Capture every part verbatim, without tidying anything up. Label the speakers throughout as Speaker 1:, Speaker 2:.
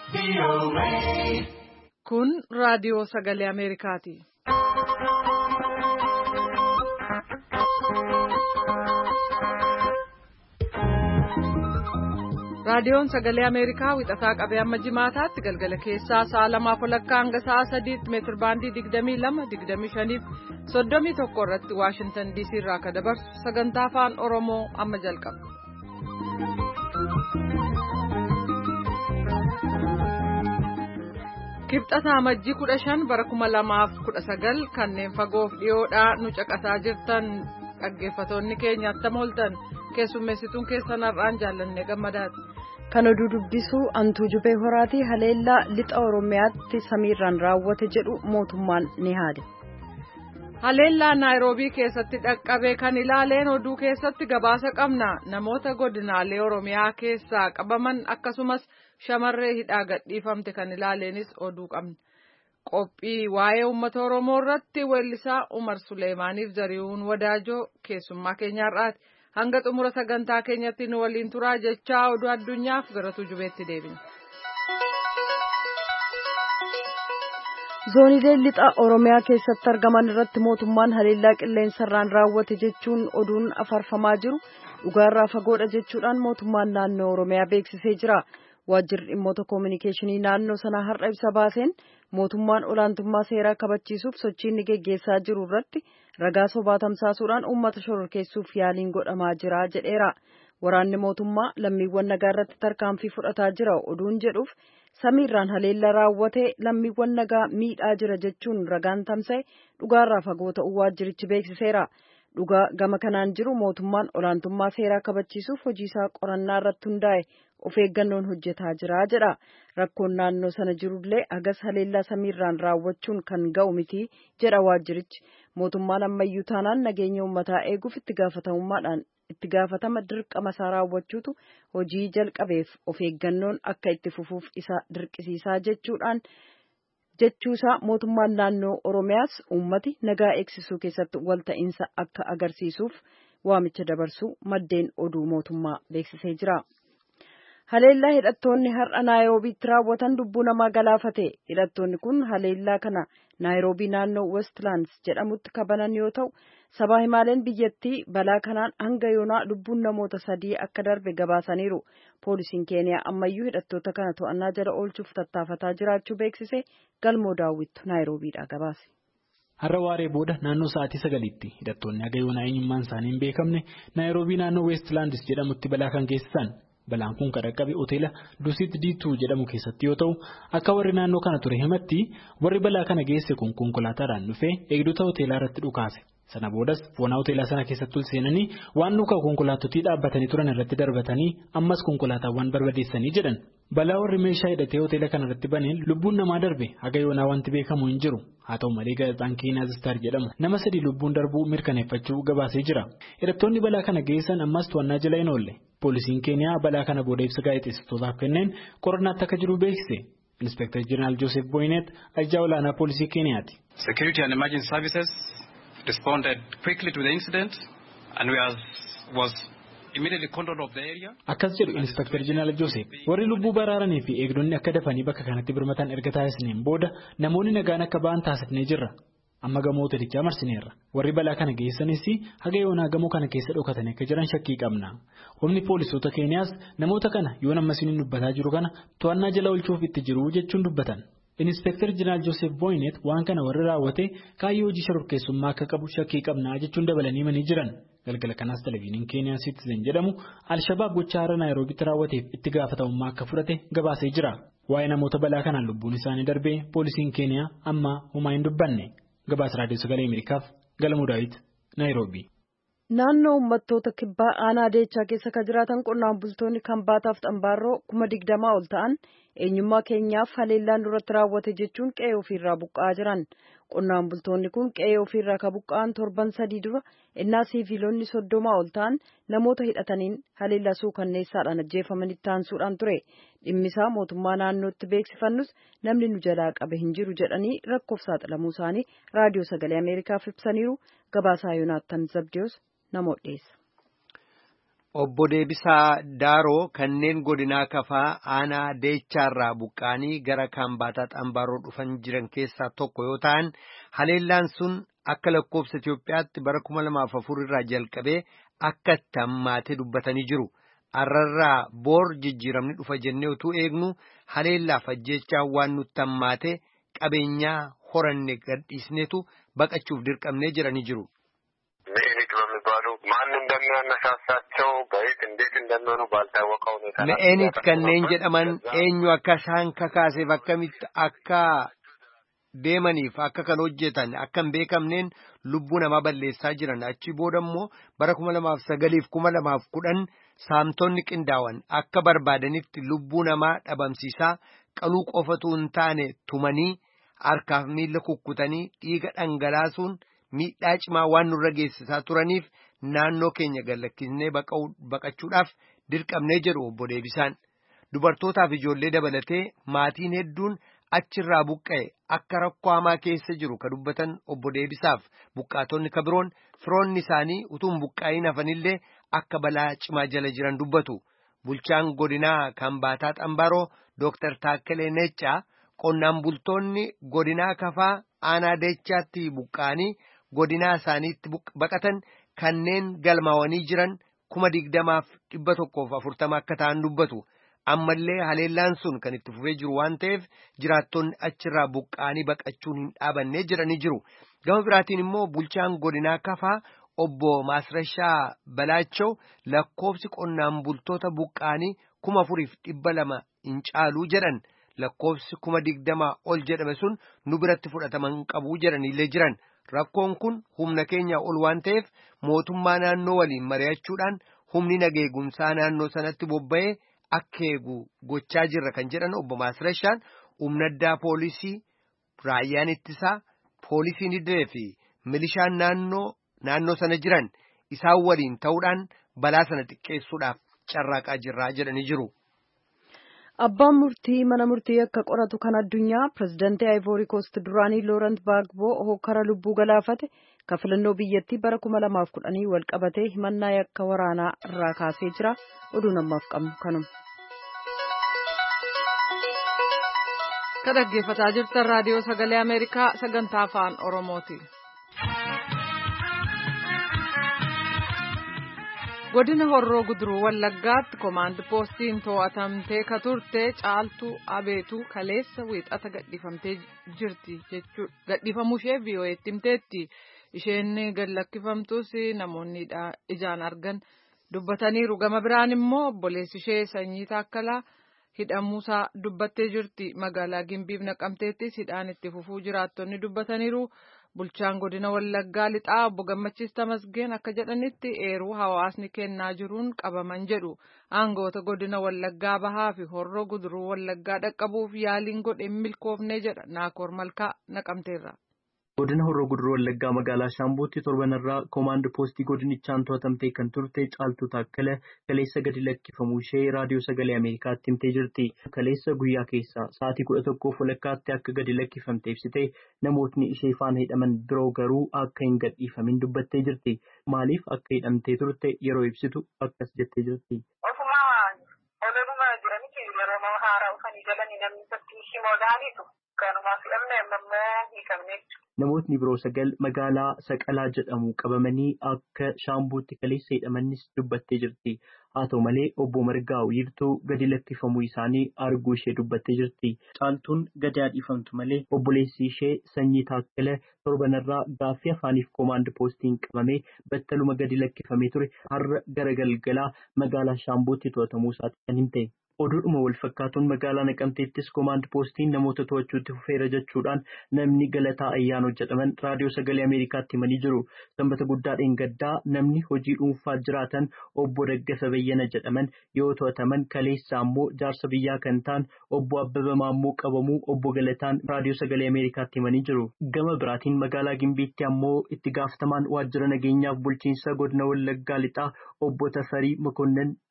Speaker 1: Kun raadiyoo sagalee Ameerikaati. Raadiyoon sagalee Ameerikaa wixataa qabee amma jimaataatti galgala keessaa sa'a lamaaf walakkaa hanga sa'a sadiitti meetir baandii digdamii lama digdamii shaniif soddomii tokko irratti Waashintan D C irraa akka dabarsu sagantaa afaan Oromoo amma jalqaba. Kibxata amajjii kudha shan bara kuma lamaaf kudha sagal kanneen fagoof dhiyoodhaa nu caqasaa jirtan dhaggeeffatoonni keenya attam ooltan keessummeessituun keessan har'aan jaallannee gammadaati.
Speaker 2: Kan oduu dubbisu Antuu Jubee Horaatii haleellaa lixa Oromiyaatti samiirraan raawwate jedhu mootummaan ni haale.
Speaker 1: Haleellaa Naayiroobii keessatti dhaqqabee kan ilaaleen oduu keessatti gabaasa qabna. Namoota godinaalee Oromiyaa keessaa qabaman akkasumas shamarree hidhaa gadhiifamte kan ilaaleenis oduu qabna. Qophii waa'ee uummata Oromoo irratti weellisaa Umar Suleemaaniif Zarihuun Wadaajoo keessummaa keenyaarraati. Hanga xumura sagantaa keenyatti nu waliin turaa jechaa oduu addunyaaf gara tujubeetti deebina.
Speaker 2: Zooniilee lixa Oromiyaa keessatti argaman irratti mootummaan haleellaa qilleensarraan raawwate jechuun oduun afarfamaa jiru dhugaarraa fagoodha jechuudhaan mootummaan naannoo Oromiyaa beeksisee jira. Waajjirri dhimmoota koominikeeshinii naannoo sanaa har'a ibsa baaseen mootummaan olaantummaa seeraa kabachiisuuf sochii inni geggeessaa jiru irratti ragaa sobaa tamsaasuudhaan uummata shororkeessuuf yaaliin godhamaa jira jedheera. Waraanni mootummaa lammiiwwan nagaa irratti tarkaanfii fudhataa jira oduun jedhuuf samiirraan haleellaa raawwatee lammiiwwan nagaa miidhaa jira jechuun ragaan tamsa'e dhugaarraa fagoo ta'uu waajjirichi beeksiseera. Dhugaa gama kanaan jiru mootummaan olaantummaa seeraa kabachiisuuf hojiisaa qorannaa irratti hundaa'e of eeggannoon hojjetaa jira jedha. Rakkoon naannoo sana jirullee hagas haleellaa samiirraan raawwachuun kan ga'u miti jedha waajjirichi. Mootummaan ammayyuu taanaan nageenya uummataa eeguuf itti gaafatamummaadhaan itti gaafatama dirqama isaa raawwachuutu hojii jalqabeef of eeggannoon akka itti fufuuf isa dirqisiisaa jechuudhaan jechuusaa mootummaan naannoo Oromiyaas uummati nagaa eegsisuu keessatti walta'iinsa akka agarsiisuuf waamicha dabarsuu maddeen oduu mootummaa beeksisee jira. Haleellaa hidhattoonni har'a Naayiroobiitti raawwatan lubbuu namaa galaafate. Hidhattoonni kun haleellaa kana Naayiroobii naannoo Westlands jedhamutti kabanan yoo ta'u, sabaa himaaleen biyyattii balaa kanaan hanga yoonaa lubbuun namoota sadii akka darbe gabaasaniiru. Poolisiin Keeniyaa ammayyuu hidhattoota kana to'annaa jala oolchuuf tattaafataa jiraachuu beeksise. Galmoo daawwittu Naayiroobiidhaa gabaase.
Speaker 3: Har'a waaree booda naannoo sa'aatii sagaliitti hidhattoonni haga yoonaa eenyummaan isaanii hin beekamne Naayiroobii naannoo Westlands jedhamutti balaa kan geessisan. Balaan kun kan dhaqqabe hoteela Dusit D two jedhamu keessatti yoo ta'u, akka warri naannoo kana ture himatti warri balaa kana geesse kun konkolaataadhaan dhufee eegdota hoteelaa irratti dhukaase. Sana boodas foonaa hoteelaa sana keessatti ol seenanii waan nuka konkolaattotii dhaabbatanii turan irratti darbatanii ammas konkolaataawwan barbadeessanii jedhan. Balaa warri meeshaa hidhatee hoteela kana irratti baneen lubbuun namaa darbe haga yoonaa wanti beekamu hin jiru. Haa ta'u malee gaazexaan Keenyaa Star jedhamu nama sadii lubbuun darbuu mirkaneeffachuu gabaasee jira. Hidhattoonni balaa kana geessan ammas to'annaa jala hin oolle. Poolisiin Keeniyaa balaa kana booda ibsa gaazexeessitootaaf kenneen qorannaatti akka jiru beeksise. Inspektar Jeneraal Joseph Boynet ajajaa olaanaa poolisii Keeniyaati.
Speaker 4: Security and Emergency Services responded quickly to the incident and we was immediately control of the area.
Speaker 3: Akkas jedhu Inspektar Jeneraal Joseph warri lubbuu baraaranii fi eegdonni akka dafanii bakka kanatti birmatan erga taasisneen booda namoonni nagaan akka ba'an taasifnee jirra. Amma gamoo hoteelichaa marsineerra. Warri balaa kana geessanis haga yoonaa gamoo kana keessa dhokatanii akka jiran shakkii qabna. Humni poolisoota Keeniyaas namoota kana yoon ammasiin dubbataa jiru kana to'annaa jala oolchuuf itti jiru jechuun dubbatan. Inspektar Jeneraal Joseph Boynet waan kana warri raawwate kaayyoo hojii shororkeessummaa akka qabu shakkii qabna jechuun dabalanii himanii jiran. Galgala kanaas televiziiniin Keeniyaa Citizen jedhamu Alshabaab gochaa har'a Naayiroobiitti raawwateef itti gaafatamummaa akka fudhate gabaasee jira. Waa'ee namoota balaa kanaan lubbuun isaanii darbee poolisiin Keeniyaa amma homaa hin dubbanne. Gabaasa raadiyoo sagalee Ameerikaaf Galmoo Daawit Naayiroobii.
Speaker 2: Naannoo uummattoota kibbaa aanaa Deechaa keessa kan jiraatan qonnaan bultoonni kan baataaf xambaarroo kuma digdamaa ol ta'an eenyummaa keenyaaf haleellaan duratti raawwate jechuun qe'ee ofiirraa buqqa'aa jiran. Qonnaan bultoonni kun qe'ee ofiirraa kan buqqa'an torban sadii dura innaa siiviilonni soddomaa ol ta'an namoota hidhataniin haleellaa suukanneessaadhaan ajjeefamanitti taansuudhaan ture. Dhimmisaa mootummaa naannootti beeksifannus namni nu jalaa qabe hin jiru jedhanii rakkoof saaxilamuu isaanii raadiyoo sagalee Ameerikaaf ibsaniiru. Gabaasaa Yoonaattan Zabdiyoos namoota dhiyeessa.
Speaker 5: Obbo Deebisaa Daaroo kanneen godinaa Kafaa aanaa Deechaarraa buqqaanii gara Kaambaataa Xambaaroo dhufan jiran keessaa tokko yoo ta'an haleellaan sun akka lakkoofsa Itoophiyaatti bara kuma lamaaf afur irraa jalqabee akka itti hammaatee dubbatanii jiru. Arrarraa boor jijjiiramni dhufa jennee utuu eegnu haleellaaf ajjeechaa waan nutti hammaatee qabeenyaa horanne gadhiisneetu baqachuuf dirqamnee jiranii jiru.
Speaker 6: ማን እንደሚያነሳሳቸው በየት እንዴት እንደሚሆኑ ባልታወቀው ሁኔታ
Speaker 5: ለኤኒት kanneen jedhaman eenyu akka isaan kakaaseef akkamitti akka deemaniif akka kan hojjetan akka hin beekamneen lubbuu namaa balleessaa jiran achi booda immoo bara kuma lamaaf sagaliif kuma lamaaf kudhan saamtonni qindaawan akka barbaadanitti lubbuu namaa dhabamsiisaa qaluu qofatu hin taane tumanii harkaaf miila kukkutanii dhiiga dhangalaasuun miidhaa cimaa waan nurra geessisaa turaniif naannoo keenya gallakkisnee baqachuudhaaf dirqamnee jedhu obbo Deebisaan. Dubartootaaf ijoollee dabalatee maatiin hedduun achirraa buqqa'e akka rakkoo hamaa keessa jiru ka dubbatan obbo Deebisaaf buqqaatonni ka biroon firoonni isaanii utuun buqqaa'iin hafanillee akka balaa cimaa jala jiran dubbatu. Bulchaan godinaa Kambaataa Xambaaroo Dooktar Taakkalee Neccaa qonnaan bultoonni godinaa Kafaa aanaa Deechaatti buqqaanii godinaa isaaniitti baqatan kanneen galmaawanii jiran kuma digdamaaf dhibba tokkoof afurtama akka ta'an dubbatu. Ammallee haleellaan sun kan itti fufee jiru waan ta'eef jiraattonni achirraa buqqaanii baqachuun hin dhaabannee jiranii jiru. Gama biraatiin immoo bulchaan godinaa Kafaa obbo Maasrashaa Balaachaw lakkoofsi qonnaan bultoota buqqaanii kuma afuriif dhibba lama hin caaluu jedhan. Lakkoofsi kuma digdamaa ol jedhame sun nu biratti fudhataman qabuu jedhanillee jiran. Rakkoon kun humna keenya ol waan ta'eef mootummaa naannoo waliin mari'achuudhaan humni nageegumsaa naannoo sanatti bobba'ee akka eegu gochaa jirra kan jedhan obbo Maasrashaan humna addaa poolisii, raayyaan ittisaa, poolisiin idilee fi milishaan naannoo naannoo sana jiran isaan waliin ta'uudhaan balaa sana xiqqeessuudhaaf carraaqaa jirraa jedhanii jiru.
Speaker 2: Abbaan murtii mana murtii akka qoratu kan addunyaa pirezidaantii Ivory Coast duraanii Laurent Gbagbo hokkara lubbuu galaafate ka filannoo biyyattii bara kuma lamaaf kudhanii wal qabatee himannaa yakka waraanaa irraa kaasee jira. Oduu namaaf qabnu kanuma.
Speaker 1: Ka dhaggeeffataa jirtan raadiyoo sagalee Ameerikaa sagantaa afaan Oromooti. Godina Horroo Guduruu Wallaggaatti komaand poostiin to'atamtee ka turte Caaltuu Abeetuu kaleessa wiixata gadhiifamtee jirti jechuudha. Gadhiifamuu ishee V O A'tti himteetti. Isheen gadlakkifamtus namoonni ijaan argan dubbataniiru. Gama biraan immoo obboleessi ishee Sanyii Taakkalaa hidhamuusaa dubbattee jirti. Magaalaa Gimbiif Naqamteettis hidhaan itti fufuu jiraattonni dubbataniiru. Bulchaan godina Wallaggaa lixaa obbo Gammachiis Tamasgeen akka jedhanitti eeruu hawaasni kennaa jiruun qabaman jedhu. Aangoota godina Wallaggaa bahaa fi Horroo Guduruu Wallaggaa dhaqqabuuf yaaliin godhe milkoofne jedha. Naakoor Malkaa Naqamteerra.
Speaker 7: Godina Horroo Guduruu Wallaggaa magaalaa Shaambuutti torbanarraa koomaand poostii godinichaan to'atamtee kan turte Caaltuu Taakkalee kaleessa gadi lakkifamuu ishee raadiyoo sagalee Ameerikaatti himtee jirti. Kaleessa guyyaa keessa sa'aatii kudha tokkoof walakkaatti akka gadi lakkifamte ibsite namootni ishee faana hidhaman biroo garuu akka hin gadhiifamin dubbattee jirti. Maaliif akka hidhamtee turte yeroo ibsitu akkas jettee jirti. Namootni biroo sagal magaalaa Saqalaa jedhamu qabamanii akka Shaambuutti kaleessa hidhamanis dubbattee jirti. Haa ta'u malee obbo Margaa Wiirtuu gadi lakkifamuu isaanii arguu ishee dubbattee jirti. Caaltuun gadi dhiifamtu malee obboleessi ishee Sanyii Taakkalee torbanarraa gaaffii afaaniif koomaand poostiin qabamee battaluma gadi lakkifamee ture har'a gara galgalaa magaalaa Shaambuutti to'atamuu isaati kan himte. Oduudhuma wal fakkaatuun magaalaa Naqamteettis koomaand poostiin namoota to'achuutti fufeera jechuudhaan namni Galataa Ayyaanoo jedhaman raadiyoo sagalee Ameerikaatti himanii jiru. Sanbata guddaadhaan gaddaa namni hojii dhuunfaa jiraatan obbo Daggasa Bayyana jedhaman yoo to'ataman kaleessa ammoo jaarsa biyyaa kan ta'an obbo Abbaba Maammoo qabamuu obbo Galataan raadiyoo sagalee Ameerikaatti himanii jiru. Gama biraatiin magaalaa Gimbiitti ammoo itti gaafatamaan waajjira nageenyaaf bulchiinsa godina Wallaggaa lixaa obbo Tafarii Mokonnon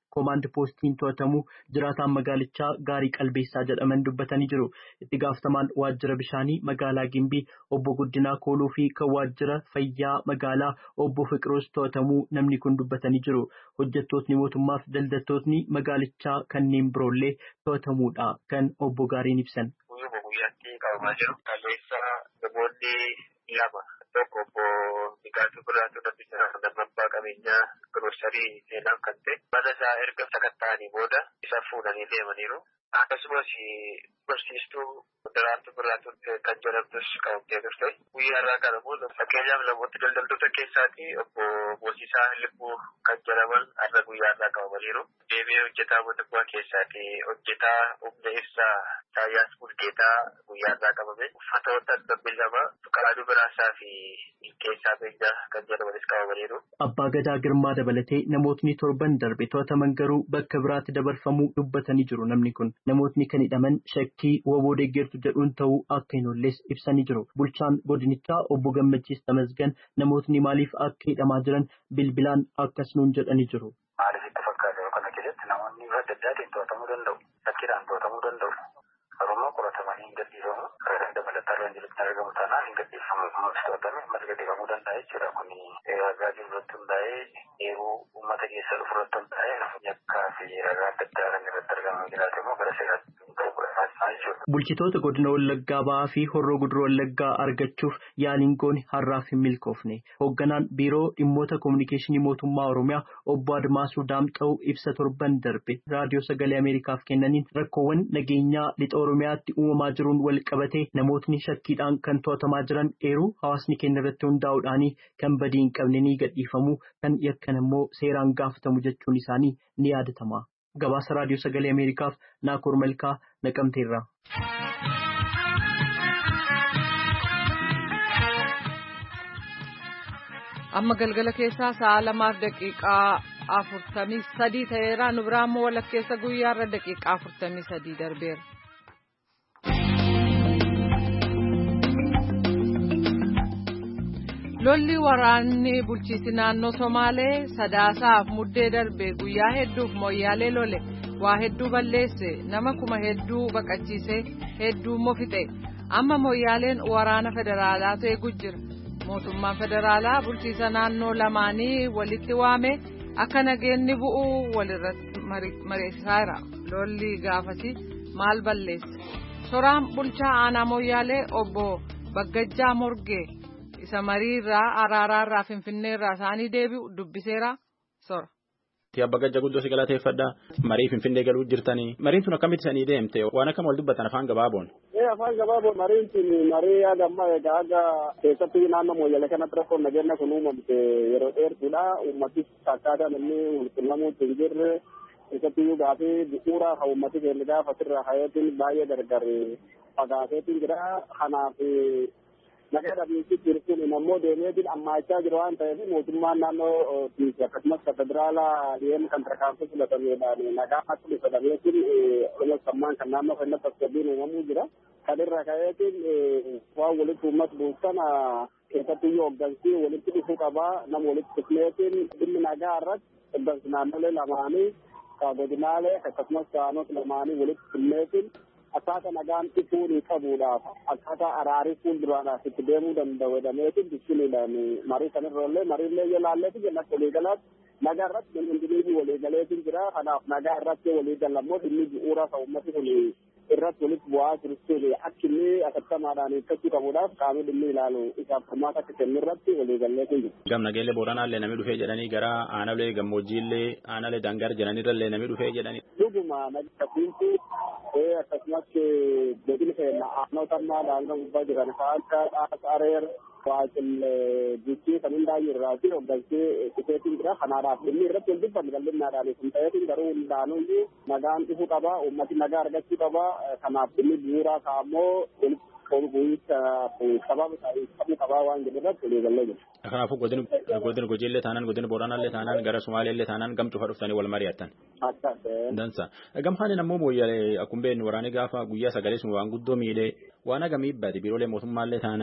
Speaker 7: koomaandi poostiin to'atamu jiraataan magaalichaa Gaarii Qalbeessaa jedhaman dubbatanii jiru. Itti gaafatamaan waajjira bishaanii magaalaa Gimbii obbo Guddinaa Kooluu fi kan waajjira fayyaa magaalaa obbo Fiqiroos to'atamuu namni kun dubbatanii jiru. Hojjettootni mootummaa fi daldaltootni magaalichaa kanneen biroollee to'atamuudha kan obbo Gaariin ibsan.
Speaker 6: Guyyuma guyyaatti qabamaa jiru. Qalbeessa namoonni lama tokko obbo Biqiltuu Biraatu Dabbisaa Lammaffaa qabeenyaa giroosarii seenaan kan ta'e mana isaa erga sakatta'anii booda isa fuudhanii deemaniiru. Akkasumas barsiistuu Daraartuu Biraatu kan jedhamtus qabamtee turte. Guyyaa irraa kana immoo fakkeenyaaf namoota daldaltoota keessaati obbo Moosiisaa Libbuu kan jedhaman har'a guyyaa irraa qabamaniiru. Deebi'ee hojjetaa mootummaa keessaati hojjetaa humna ibsaa Saayyaas Bulgeetaa guyyaa irraa qabame. Uffatoota dabbilamaa Qaraaduu Biraasaa fi Keessaa Beekdaa kan jedhamanis qabamaniiru.
Speaker 7: Abbaa Gadaa Girmaa dabalatee namootni torban darbe to'ataman garuu bakka biraatti dabarfamuu dubbatanii jiru. Namni kun namootni kan hidhaman shakkii waboo deeggartu jedhuun ta'uu akka hin oolles ibsanii jiru. Bulchaan godinichaa obbo Gammachiis Tamasgan namootni maaliif akka hidhamaa jiran bilbilaan akkas nuun jedhanii jiru.
Speaker 8: Maaliif itti fakkaata kana keessatti namoonni adda addaatiin to'atamuu danda'u. Shakkiidhaan to'atamuu danda'u. Oromoo qoratamanii hin gadhiifamu. Karaa dabalataa irra hin argamu taanaan hin gadhiifamu. Kunis to'atame ammas gadhiifamuu danda'a jechuudha. Kuni ragaa jiru irratti hundaa'ee yeroo uummata keessa dhufu irratti hundaa'ee namni yakkaa fi ragaa adda addaa kan irratti argamu jiraate immoo gara seeraatti
Speaker 7: Bulchitoota godina Wallaggaa Ba'aa fi Horroo Guduroo Wallaggaa argachuuf yaaliin goone har'aaf hin milkoofne. Hoogganaan biiroo dhimmoota kominikeeshinii mootummaa Oromiyaa obbo Admaasuu Daamxa'uu ibsa torban darbe raadiyoo sagalee Ameerikaaf kennaniin rakkoowwan nageenyaa lixa Oromiyaatti uumamaa jiruun wal qabatee namootni shakkiidhaan kan to'atamaa jiran eeruu hawaasni keenya irratti hundaa'uudhaan kan badii hin qabne ni gadhiifamu kan yakkan immoo seeraan gaafatamu jechuun isaanii ni yaadatama. Gabaasa raadiyoo sagalee Ameerikaaf Naakoor Malkaa Naqamteerraa.
Speaker 1: Amma galgala keessaa sa'a lamaaf daqiiqaa afurtamii sadii ta'eera. Nu biraa immoo walakkeessa guyyaarra daqiiqaa afurtamii sadii darbeera. Lolli waraanni bulchiinsi naannoo Somaalee sadaasaaf muddee darbe guyyaa hedduuf Moyyaalee lole waa hedduu balleesse nama kuma hedduu baqachiise hedduu immoo fixe. Amma Moyyaaleen waraana federaalaatu eegu jira. Mootummaan federaalaa bulchiinsa naannoo lamaanii walitti waame akka nageenyi bu'u walirratti mariisisaa jira. Lolli gaafasi maal balleesse? Soraan bulchaa aanaa Moyyaalee obbo Baggajjaa Morgee. Isa mariirraa araaraarraa finfinneerraa isaanii deebi'u dubbiseera sora.
Speaker 3: Abba Gajja guddoo si galateeffadha. Marii finfinnee galuu jirtanii. Mariin tun akkamitti sanii deemte? Waan akkam wal dubbatan afaan gabaaboon?
Speaker 9: Afaan gabaaboon mariin tun marii yaada ammaa egaa aga keessatti naannoo Moyyaalee kanatti rakkoon nageenya kun uumamte yeroo dheertuudha. Uummattis akkaataan inni walquunnamuutti hin jirre keessatti iyyuu gaafii bu'uuraa kan uummati keenya gaafa asirraa hayatiin baay'ee gargar fagaateetiin jira. Kanaaf nagaa dhabiinsi jirtuun ammoo deemeetiin ammaachaa jiru waan ta'eef mootummaan naannoo akkasumas federaalaa dhiyeenya kan tarkaanfii filatameedhaan nagaa akka filatameetiin sammaan kan naannoo keenyatti tasgabbiin uumamuu jira. Kan irra ka'eetiin waan walitti uummata buusan keessatti iyyuu hooggansi walitti dhufuu qabaa nama walitti dhufneetiin dhimmi nagaa irratti hooggansi naannolee lamaanii godinaalee akkasumas aanota lamaanii walitti dhufneetiin akkaataa nagaan ifuun qabuudhaaf akkaataa araarii fuulduraadhaaf itti deemuu danda'u jedhameetiin dubbisuudhaan marii kanarrallee mariillee yoo laalleetti jennatti waliigalaatti nagaa irratti hundinii waliigaleetiin jira. Kanaaf nagaa irratti waliigalammoo dhimmi bu'uuraa kan uummati kun irratti walitti bu'aa jirutti akka inni akkasumaadhaan hiikkachuu qabuudhaaf qaamni dhimmi ilaalu isaaf furmaata akka kennu irratti waliigalleetiin jiru.
Speaker 3: Gam nageellee Booranaallee namni dhufee jedhanii gara Aanaalee Gammoojjiillee Aanaalee Dangaar jedhanirrallee namni dhufee jedhanii.
Speaker 9: Dhuguma nagatti akkasumas godina keenya aanota ammaa daangaa gubbaa jiran kan akka Dhaasareer Waaqil Jijjii kan hundaa jirraa fi hooggansii dhufeetiin jira. Kanaadhaaf dhimmi irratti wal dubbanne bal'innaadhaan kun ta'eetiin garuu hundaanuyyuu nagaan dhufuu qaba, uummati nagaa argachuu qaba. Kanaaf dhimmi bu'uuraa ka'ammoo sababa qabuu qabaa waan jedhu irratti waliigallee jiru.
Speaker 3: Kanaafuu godina Gujiillee taanaan godina Booranaallee taanaan gara Sumaaleellee taanaan gam cufa dhuftanii wal mari'attan. Dansa. Gamhaan ammoo Moyyaalee akkuma beeknu waraanni gaafa guyyaa sagalee sun waan guddoo miidhee waan hagamii baate biiroolee mootummaallee taanaan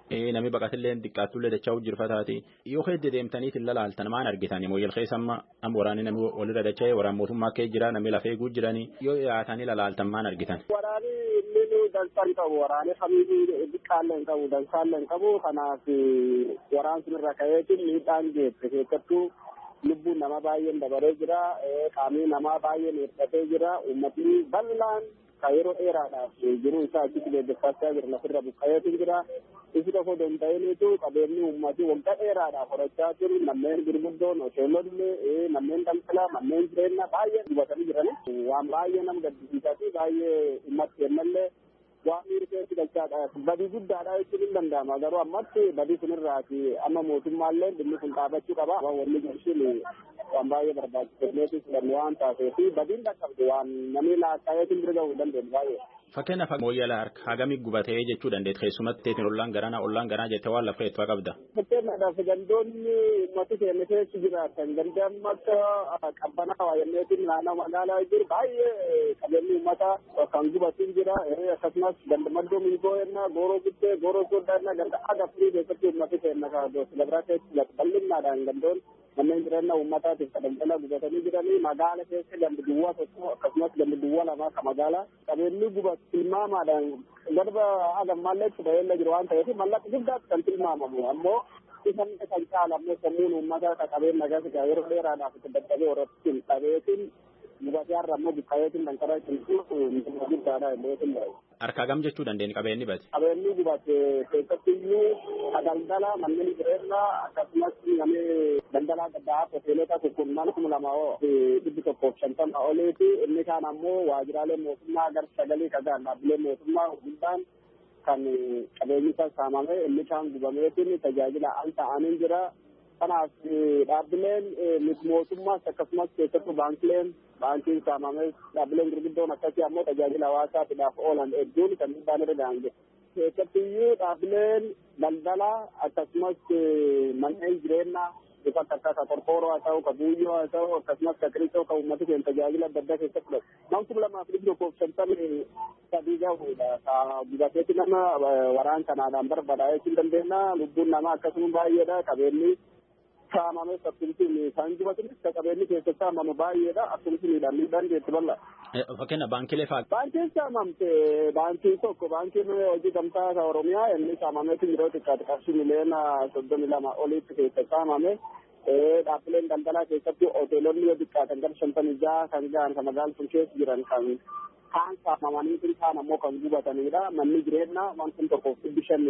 Speaker 10: Namni baqatillee xiqqaattullee dachaa hojjirfataati. Yoo hedde deemtaniit hin lalaaltan maan argitan mooyyal keessa amma amma waraanni namni walirra dacha'ee waraan mootummaa kee jira namni lafee guu jiranii yoo dhiyaatanii lalaaltan maan argitan.
Speaker 9: Waraanni inni dansaan qabu waraanni kamiyyuu xiqqaallee hin qabu dansaallee hin qabu kanaaf waraan sunirra ka'eetiin miidhaan geesse keessattuu lubbuun nama baay'een dabaree jira qaamni namaa baay'een hir'atee jira uummatni bal'aan kan yeroo dheeraadhaaf jiruu isaa achitti leellifachaa jira lafirra buqqa'eetu jira isi tokko danda'iniitu qabeenyi uummatii waggaa dheeraadhaaf horachaa jiru manneen gurguddoon hoteelonni manneen daldalaa manneen jireenyaa baay'ee gubatanii jirani waan baay'ee nama gaddisiisaa fi baay'ee ummatti kennallee waan miirteetti galchaadha badii guddaadha jechuun hin danda'ama garuu ammatti badii sunirraati amma mootummaallee dhimmi kun dhaabachuu qaba wanni jirshin waan baay'ee barbaachisaa filannoo waan taateef badiin dhaqqabdu waan namni laakkaayeetiin bira gahuu dandeenyu baay'ee.
Speaker 10: Fakkeenyaaf mooyyala harka hagamii gubatee jechuu dandeet keessumatti teetiin ollaan garanaa ollaan garanaa jettee waan lafa hedduu qabda.
Speaker 9: Fakkeenyaadhaaf gandoonni uummati keenya keessa jiraatan gandaan akka qabbanaa waayyanneetiin naannoo magaalaa jiru baay'ee qabeenyi uummataa kan gubatiin jira akkasumas gandamaddoo miigoo yennaa gooroo guddee gooroo sooddaa yennaa ganda agaffii keessatti uummati keenya silabraa keessa bal'innaadhaan gandoon manneen jireenya uummataatiif daldala gubatanii jiranii magaala keessa gandi duwwaa tokko akkasumas gandi duwwaa lamaa ka magaalaa qabeenyi gubat tilmaamaadhaan garba agammaallee itti baheella jiru waan ta'eef mallaqa guddaatti kan tilmaamamu ammoo isan kan caala ammoo sammuun uummataa ka qabeenya gasigaa yeroo dheeraadhaaf itti dadhabee horattiin qabeetiin gubatee har'a ammoo buqqayeetiin danqaraa cimsuuf miidhama guddaadha illee
Speaker 10: Harka hagam jechuu dandeenye qabeenyi bate.
Speaker 9: Qabeenyi gubate keessattiyyuu daldala manneen jireenyaa akkasumas namni daldalaa gaddaa hoteelota kurkurnan kuma lama dhibbi tokkoof shantama oliiti inni kaan ammoo waajjiraalee mootummaa gar sagalii qagaan dhaabbilee mootummaa guddaan kan qabeenyi isaa saamame inni kaan gubameetiin tajaajila al ta'anii jira. Kanaaf dhaabbileen miti mootummaas akkasumas keessattuu baankileen baankiin saamames dhaabbileen gurguddoon akkasii ammoo tajaajila hawaasaatiidhaaf oolan hedduun kan miidhaan irra ga'an jiru. Keessattiyyuu dhaabbileen daldalaa akkasumas manneen jireenyaa bifa akka akka qorqooroo haa ta'u ka buuyyoo haa ta'u akkasumas ka qiricoo ka uummati keenya tajaajila adda addaa keessatti fudhatu. Nama kuma lamaaf dhibbi tokkoof shantamii sadii gahuudha. Ka gubateetti nama waraan kanaadhaan barbadaa'ee hin dandeenya. Lubbuun namaa akkasuma baay'eedha. Qabeenyi saamame akkasumas kan gubatanis ka qabeenyi keessa saamame baay'eedha. Akkasumas miidhaan miidhaan jeetti bal'a.
Speaker 10: Fakkeenya baankilee fa'aa.
Speaker 9: Baankiin saamamte baankii tokko baankiin hojii gamtaa Oromiyaa inni saamameetu yeroo xiqqaate qarshii miliyoona soddomii lama oliitti keessa saamame. Dhaabbileen daldalaa keessatti hoteelonni yoo xiqqaatan gara shantamii jaha kan gahan kan magaalaa sun keessa jiran kan kaan saamamanii kun kaan ammoo kan gubatanidha. Manni jireenyaa wanti tokkoof dhibbi shan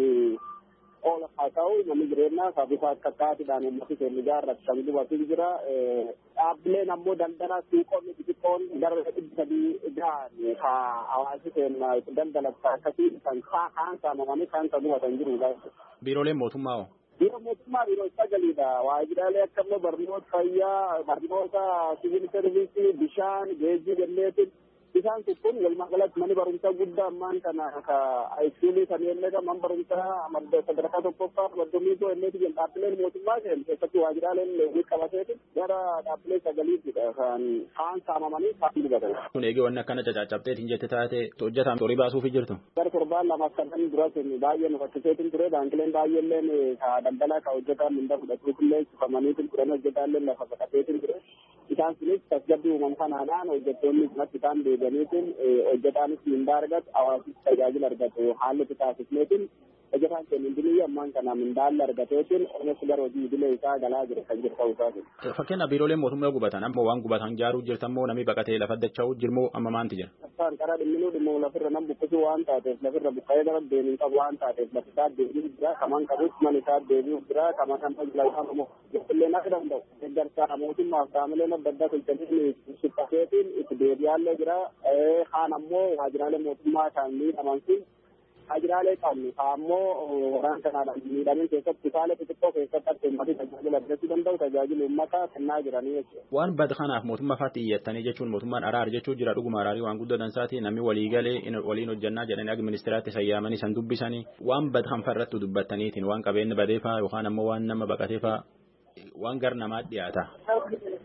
Speaker 9: oola haa ta'u manni jireenyaa kan bifa akka kaatiidhaan uummati keenya ijaarratu kan gubatin jira. Dhaabbileen ammoo daldalaa suuqonni xixiqqoon gara dhibbi sadii gahan ka hawaasi keenya daldalatu akkasii kan kaan saamamanii kaan kan gubatan jirudha.
Speaker 10: Biirooleen mootummaa hoo?
Speaker 9: Biiroo mootummaa biiroo sagaliidha. Waajjiraalee akka immoo barnoota fayyaa, barnoota siviil servisii, bishaan, geejjiba illee isaan kun walumaa galatti manni barumsaa guddaa ammaan kana ka iskuulii kan yennee man barumsaa sadarkaa tokkoffaa maddomiitoo enneeti jedhu dhaabbileen mootummaa seen keessatti waajjiraaleen ni qabateeti gara dhaabbilee sagaliittidha kan kaan saamamanii kaan gubatan.
Speaker 10: Kun eegee wanni akkana cacaacabteetiin jette taate hojjetaan horii baasuufi jirtu.
Speaker 9: Gara torbaan lamaaf sadan duratiin baay'ee nu rakkiseetiin ture baankileen baay'eelleen ka daldalaa ka hojjetaan minda fudhatuufillee cufamaniitiin turan hojjetaallee lafa baqateetiin ture. Isaan sunis tasgabbii uumamu kanaadhaan hojjettoonni irratti isaan deebi'aniitiin hojjetaanis mindaa argatu hawaasis tajaajila argatu haalli taasisneetiin hojjetaan keenya hundinuu ammaan kana mindaalle argateetiin oomishni gara hojii idilee isaa galaa jira kan jiru ta'uu isaati.
Speaker 10: Fakkeenya biirooleen mootummaa gubatan ammoo waan gubatan jaaruu jirtammoo namni baqatee lafa dacha'uu jirmoo amma maanti jira.
Speaker 9: Afaan karaa dhimminuu dhimmoo lafirra nam buqqisuu waan taateef lafirra buqqa'ee gara deebiin qabu waan taateef lafisaa deebiin jira kaman qabus man isaa deebiin jira kaman kan tajaajila immoo illee na danda'u. Gargaarsa mootummaaf taamileen adda addaa tolchanii suphateetiin itti deebi'aallee jira. Kaan ammoo waajjiraalee mootummaa kan miidhaman sun waajjiraalee qabnu ammoo waraan kanaadhaan miidhameen keessatti kutaalee xixiqqoo keessatti akka uummatni tajaajila argachuu danda'u tajaajila uummataa kennaa jiranii jechuudha.
Speaker 10: Waan bad kanaaf mootummaa faatti iyyattanii jechuun mootummaan araar jechuu jira dhuguma araarii waan guddoo dansaati namni walii galee waliin hojjannaa jedhanii akka ministeeraatti sayyaamanii san dubbisanii waan bad kan farrattu dubbattaniitiin waan qabeenyi badeefaa yookaan ammoo waan nama baqateefaa waan gar namaa dhiyaata.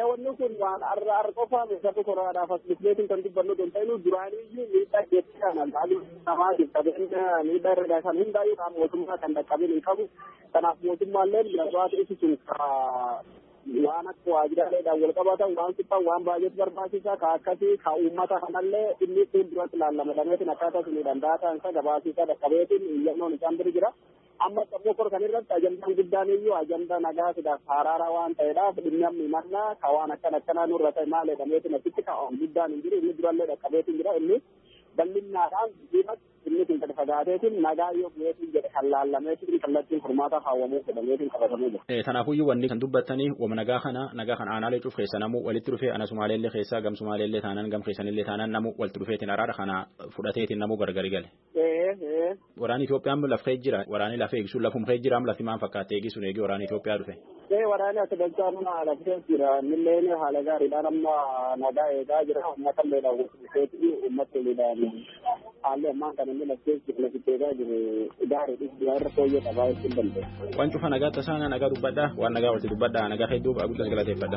Speaker 9: Ee wanni kun waan arra arra qofaa meeshaalee koraadhaaf as biqileetiin kan dubbannu don ta'inu duraaniyyuu miidhaa geessi kana laaluu namaatiif qabeenya miidhaa irra kan hundaayyuu kan mootummaa kan dhaqqabin hin qabu. Kanaaf mootummaallee gabaasa ittisuun waan akka waajjiraaleedhaan wal qabatan waan suphan waan baay'eetu barbaachisaa ka akkasii ka uummata kanallee inni fuulduratti ilaallamadameetiin akkaataa sunii danda'ataan isa gabaasisaa dhaqqabeetiin iyyannoon isaan bira jira. Amma sammuu kor kan irratti ajandaan guddaan iyyuu ajandaa nagaa sidaaf haraaraa waan ta'eedhaaf dhimmi mannaa ka waan akkan akkanaa nurra ta'e maal jedhameetiin asitti ka guddaan hin jiru inni durallee dhaqqabeetiin jira inni bal'innaadhaan diimatti inni kun gadi fagaateetiin nagaa yoo bu'eetiin jedhe kan laallameetiin kallattiin furmaataaf hawwamuu jedhameetiin qabatamee jira.
Speaker 10: Kanaafuyyuu wanni kan dubbattanii wama nagaa kana nagaa kan aanaalee cuuf keessa namuu walitti dhufee ana sumaaleellee keessaa gam sumaaleellee taanaan gam keessanillee taanaan namuu walitti dhufeetiin araara kana fudhateetiin namuu gargari gale. Waraanni Itoophiyaan lafee jira waraanni lafee eegisuun lafum kee jiraam lafti maan fakkaate eegisuun eegi waraanni Itoophiyaa dhufe.
Speaker 9: Ee waraanni akka dachaa nuna lafee jira milleen haala gaariidhaan amma nagaa eegaa jira uummata illee daawwatu uummata illee daawwatu haalli ammaan kan inni lafee jiru lafee eegaa jiru gaariidha irra fooyyee qabaa jechuun danda'e.
Speaker 10: Waan cufa nagaa tasaana nagaa dubbadhaa waan nagaa walitti dubbadhaa nagaa hedduu guddaa galateeffadha.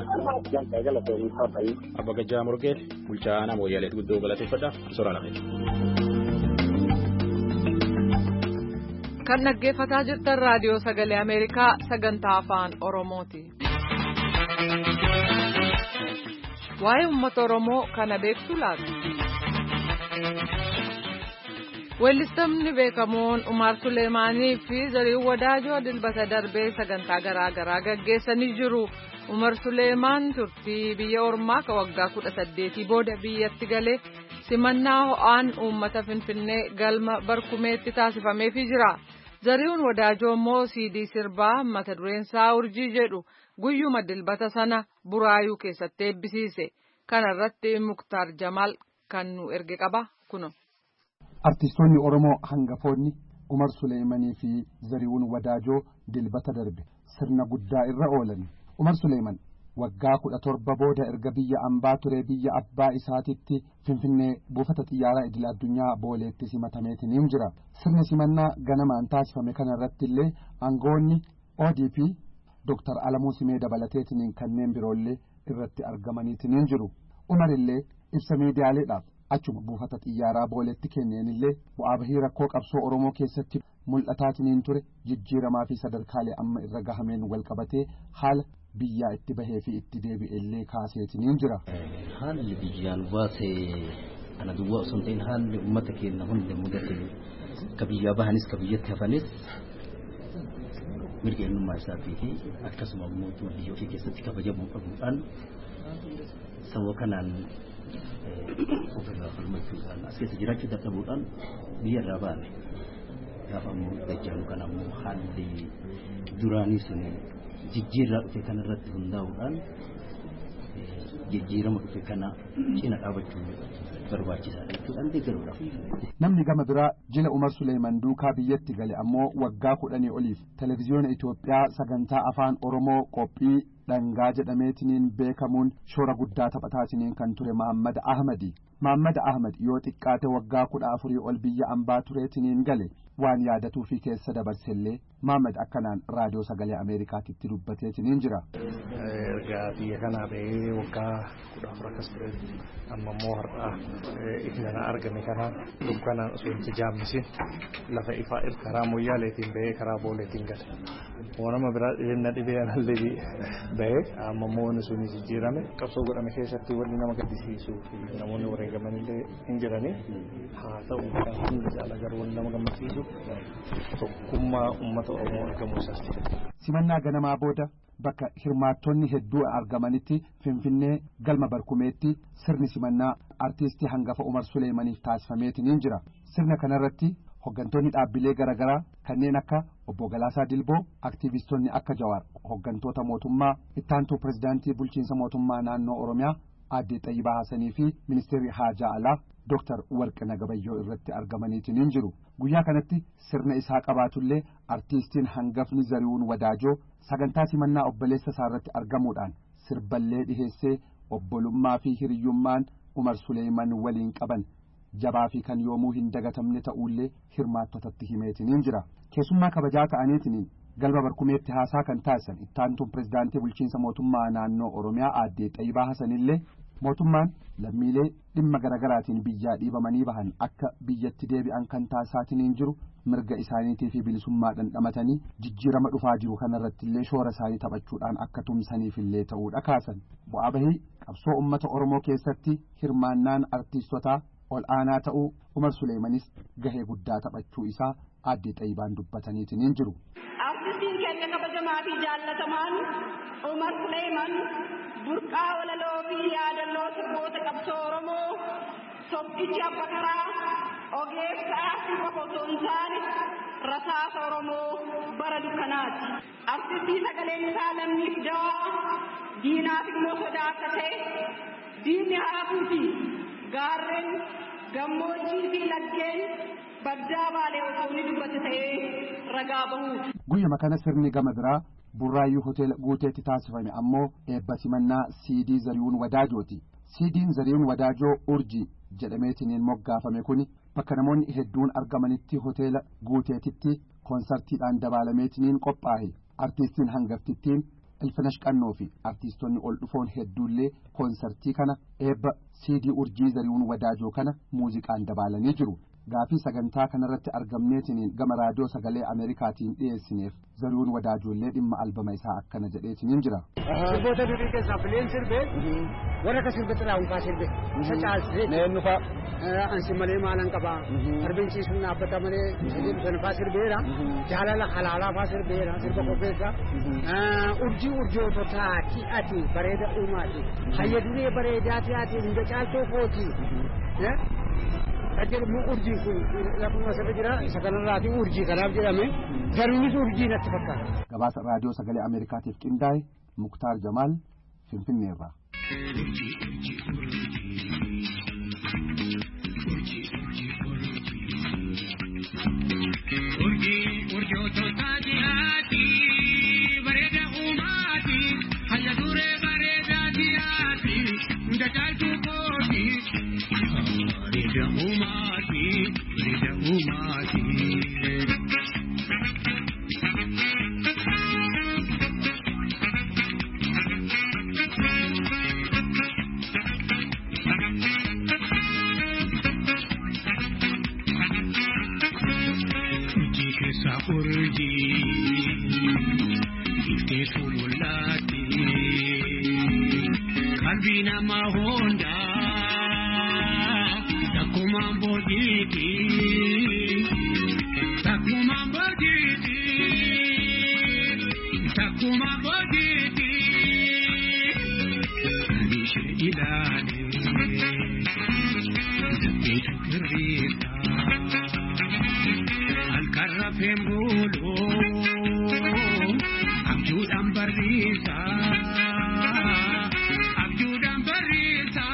Speaker 10: Abba Gajjaa Morgeet bulchaa aanaa Mooyyaleet guddoo galateeffadha soraa lafee.
Speaker 1: Kan dhaggeeffataa jirtan raadiyoo sagalee Ameerikaa sagantaa afaan Oromooti. Waa'ee uummata Oromoo kana beektu laata? Weellistoonni beekamoon Umar Suleemaanii fi Zarihuun Wadaajoo dilbata darbee sagantaa garaa garaa gaggeessanii jiru. Umar Suleemaan turtii biyya ormaa ka waggaa kudha saddeetii booda biyyatti galee simannaa ho'aan uummata Finfinnee galma barkumeetti taasifameefii jira. Zarihuun Wadaajoo immoo siidii sirbaa mata dureen isaa urjii jedhu guyyuma dilbata sana Buraayuu keessatti eebbisiise. Kana irratti Muktaar Jamaal kan nu erge qaba kuno.
Speaker 11: Artistoonni Oromoo hangafoonni Umar Suleemanii fi Zarihuun Wadaajoo dilbata darbe sirna guddaa irra oolan. Umar Suleeman waggaa kudha torba booda erga biyya ambaa ture biyya abbaa isaatitti Finfinnee buufata xiyyaaraa idil addunyaa booleetti simatameetiin jira. Sirni simannaa ganamaan taasifame kana irratti illee aangoonni O D P Doktar Alamuu Simee dabalateetiin kanneen biroollee irratti argamaniitiin jiru. Umar illee ibsa miidiyaaleedhaaf achuma buufata xiyyaaraa booleetti kenneen illee bu'aa bahii rakkoo qabsoo Oromoo keessatti mul'ataatiin ture jijjiiramaa fi sadarkaalee amma irra gahameen wal qabatee haala biyyaa itti bahee fi itti deebi'e illee kaaseetiin jira.
Speaker 12: Haalli biyyaan baasee ana duwwaa osoo hin ta'in haalli uummata keenya hundi mudate ka biyyaa bahanis ka biyyatti hafanis mirga eenyummaa isaatii fi akkasuma immoo biyya ofii keessatti kabajamuu qabuudhaan sababa kanaan ofirraa falmachuudhaan as keessa jiraachuu dadhabuudhaan biyya irraa baane gaafa ammoo gajjaanu kana ammoo haalli duraanii sun jijjiirraa dhufe kana irratti hundaa'uudhaan jijjiirama dhufe kana cina dhaabachuu barbaachisaadha jechuudhaan deeggaruudhaaf.
Speaker 11: Namni gama biraa jila Umar Suleeman duukaa biyyatti gale ammoo waggaa kudhanii oliif televezyiyoona Itoophiyaa sagantaa afaan Oromoo qophii dhangaa jedhameetiniin beekamuun shoora guddaa taphataatiin kan ture Mahammad Ahmadi. Mahammad Ahmad yoo xiqqaate waggaa kudha afurii ol biyya ambaa tureetiniin gale waan yaadatuu fi keessa dabarsellee Mahammad akkanaan raadiyoo sagalee Ameerikaatitti dubbateetiniin jira.
Speaker 13: Ergaa biyya kanaa ba'ee waggaa kudha afur akkas ture amma immoo har'aa ifnana argame kana dukkanaan osoo hin jaammisin lafa ifaa karaa Mooyyaaleetiin ba'ee karaa Booleetiin gale. Wanama biraa dhibeenna dhibee anallee ba'ee amma immoo wanni sun jijjiirame qabsoo godhame keessatti wanni nama gaddisiisuu fi namoonni wareegaman illee hin jirani haa ta'u kan hundi caala garuu wanni nama gammachiisu tokkummaa uummata Oromoo argamuu isaati.
Speaker 11: Simannaa ganamaa booda bakka hirmaattonni hedduu argamanitti Finfinnee galma barkumeetti sirni simannaa artiistii hangafa Umar Suleemaniif taasifameetiin jira. Sirna kanarratti hoggantoonni dhaabbilee garaagaraa kanneen akka obbo Galaasaa Dilboo, aktiivistonni akka Jawaar, hoggantoota mootummaa, ittaantuu pirezidaantii bulchiinsa mootummaa naannoo Oromiyaa Aadde Xayyibaa Haasanii fi ministeerri Haajaa Alaa Doktar Warqina Gabayyoo irratti argamaniitiin jiru. Guyyaa kanatti sirna isaa qabaatullee artiistiin hangafni Zarihuun Wadaajoo sagantaa simannaa obboleessa isaa irratti argamuudhaan sirballee dhiheessee obbolummaa fi hiriyyummaan Umar Suleeman waliin qaban jabaa fi kan yoomuu hin dagatamne ta'ullee hirmaattotatti himeetiin jira. Keessummaa kabajaa ta'aniitiin galma barkumeetti haasaa kan taasisan ittaantuun pirezidaantii bulchiinsa mootummaa naannoo Oromiyaa aadde Xayyibaa Hasanillee mootummaan lammiilee dhimma garaagaraatiin biyyaa dhiibamanii bahan akka biyyatti deebi'an kan taasisaatiin jiru mirga isaaniitii fi bilisummaa dhandhamatanii jijjiirama dhufaa jiru kanarratti illee shoora isaanii taphachuudhaan akka tumsaniif illee ta'uudha kaasan bu'aa bahii qabsoo uummata Oromoo keessatti hirmaannaan artiistotaa ol aanaa ta'uu Umar Suleemanis gahee guddaa taphachuu isaa aadde Xayyibaan dubbataniitiin jiru.
Speaker 14: Artistiin keenya kabajamaa fi jaallatamaan Umar Suleeman burqaa walaloo fi yaadannoo sirboota qabsoo Oromoo tokkichi abba karaa ogeessa aartii qofa osoo hin taane rasaasa Oromoo bara dukkanaati. Artistii sagaleen isaa lammiif dawaa diinaaf immoo sodaa akka ta'e diinni haafuuti gaarreen gammoojjii fi laggeen baddaa baalee osoo ni dubbate ta'ee ragaa bahuuti.
Speaker 11: Guyyuma kana sirni gama biraa Burraayyuu hoteela guuteetti taasifame ammoo eebba simannaa siidii Zarihuun Wadaajooti. Siidiin Zarihuun Wadaajoo urjii jedhameetiin moggaafame kuni bakka namoonni hedduun argamanitti hoteela guuteetitti koonsartiidhaan dabaalameetiin qophaa'e. Artiistiin hangaftittiin Ilfinash Qannoo fi artiistonni ol dhufoon hedduullee koonsartii kana eebba siidii urjii Zarihuun Wadaajoo kana muuziqaan dabaalanii jiru. Gaafii sagantaa kanarratti argamneetiin gama raadiyoo sagalee Ameerikaatiin dhiyeessineef Zarihuun Wadaajoollee dhimma albama isaa akkana jedheetiin jira.
Speaker 15: Sirboota durii keessaa fileen sirbee warra akka sirbe xiraa'uun faa sirbe isa caalsee neennu faa ansi malee maalan qabaa harbinciisuun dhaabbata malee sana faa sirbeera jaalala halaalaa faa sirbeera sirba qopheessa urjii urjoototaa ati bareeda uumaati hayya duree bareedaati ati hunda caaltoo kooti. Ajjirmu urjii kun lafuma asirra jira isa kanarraati urjii kanaaf jedhame garuunis urjii natti fakkaata.
Speaker 11: Gabaasa raadiyoo sagalee Ameerikaatiif qindaa'e Muktaar Jamaal Finfinneerraa.
Speaker 16: Urjii urjootota jihaati bareeda uumaati hayya duree bareeda jihaati hunda caaltuu kooti. Rida umati, rida umati. Urji kesa urji, ifte sululati, kalbi nama honda. Takuma boditi, takuma boditi, takuma boditi. Kalishe ilale, zakitu kirita. Alkarra fembulu, abjudan barisa, abjudan barisa.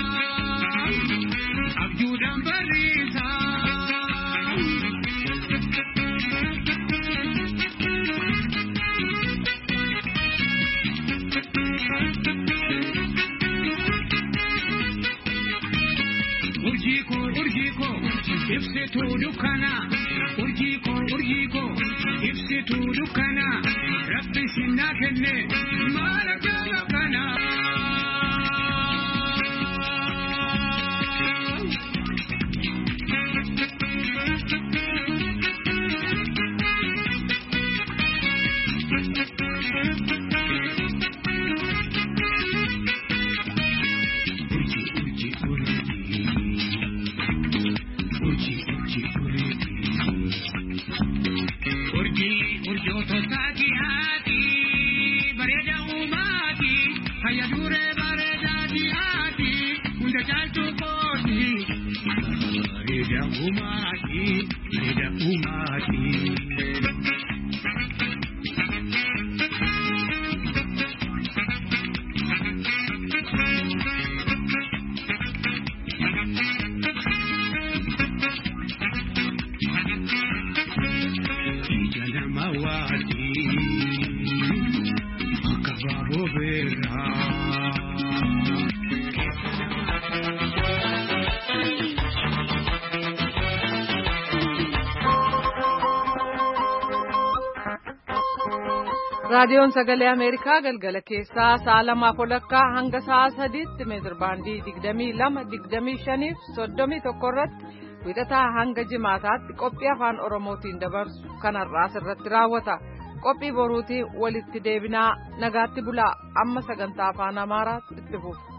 Speaker 16: Urjiko, urjiko, ifsitu dukana. Urjiko, urjiko, ifsitu dukana. Rabbi sinna kenne, mala jalakana.
Speaker 1: raadiyoon sagalee ameerikaa galgala keessaa sa'a lamaaf walakkaa hanga sa'a sadiitti meetir baandii digdamii lama digdamii shaniif soddomii tokko irratti wiixataa hanga jimaataatti qophii afaan oromootiin dabarsu kanarraas irratti raawwata qophii boruutii walitti deebinaa nagaatti bulaa amma sagantaa afaan amaaraatti itti fufu.